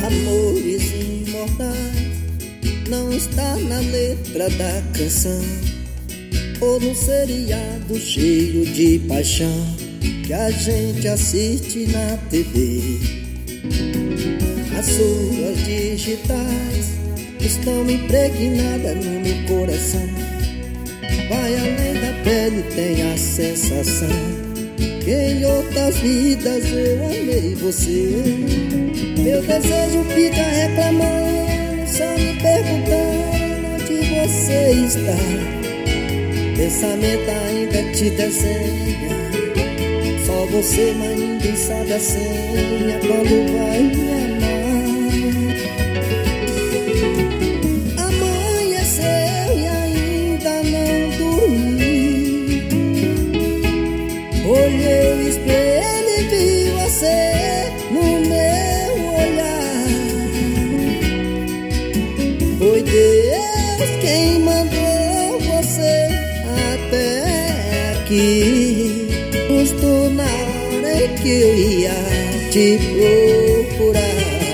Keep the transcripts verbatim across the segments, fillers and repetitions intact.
amores imortais não está na letra da canção, ou no seriado cheio de paixão que a gente assiste na T V. As suas digitais estão impregnadas no meu coração. Vai além da pele, tem a sensação que em outras vidas eu amei você. Meu desejo fica reclamando, só me perguntando onde você está. Pensamento ainda te desenha, só você, mas ninguém sabe a senha quando vai me amar. Amanheceu e ainda não dormi. Olhei o espelho e vi você no meu olhar. Foi Deus quem mandou você até aqui, justo na hora em que eu ia te procurar.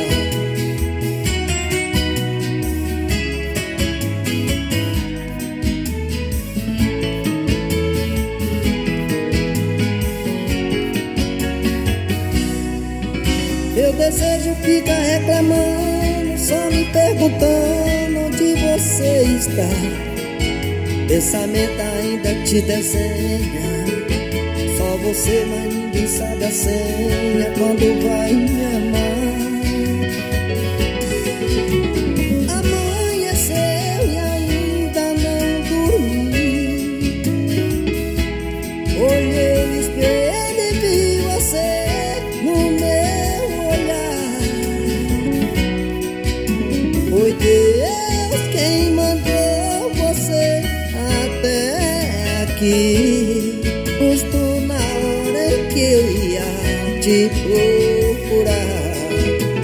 Meu desejo fica reclamando, só me perguntando onde você está. Pensamento ainda te desenha, só você, mas ninguém sabe a senha quando vai me amar. Amanheceu e ainda não dormi. Olhei o espelho e vi você no meu olhar. Foi Deus quem mandou você até aqui, justo na hora em que eu ia te procurar.